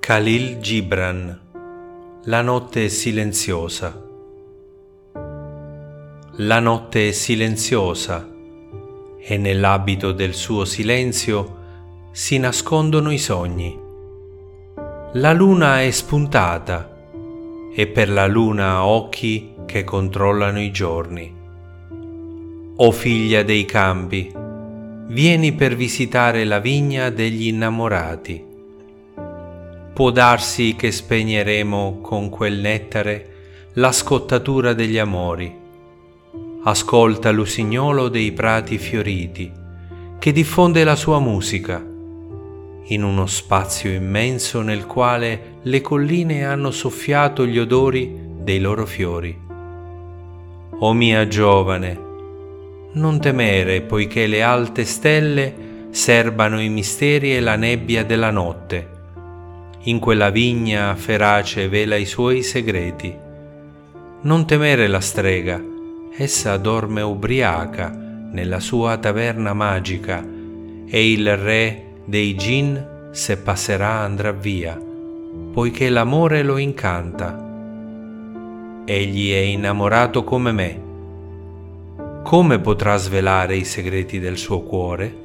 Khalil Gibran, La notte è silenziosa. La notte è silenziosa e nell'abito del suo silenzio si nascondono i sogni. La luna è spuntata e per la luna ha occhi che controllano i giorni. O figlia dei campi, vieni per visitare la vigna degli innamorati. Può darsi che spegneremo con quel nettare la scottatura degli amori. Ascolta l'usignolo dei prati fioriti, che diffonde la sua musica, in uno spazio immenso nel quale le colline hanno soffiato gli odori dei loro fiori. O mia giovane, non temere, poiché le alte stelle serbano i misteri e la nebbia della notte. In quella vigna ferace vela i suoi segreti. Non temere la strega, essa dorme ubriaca nella sua taverna magica, e il re dei gin, se passerà, andrà via, poiché l'amore lo incanta. Egli è innamorato come me. Come potrà svelare i segreti del suo cuore?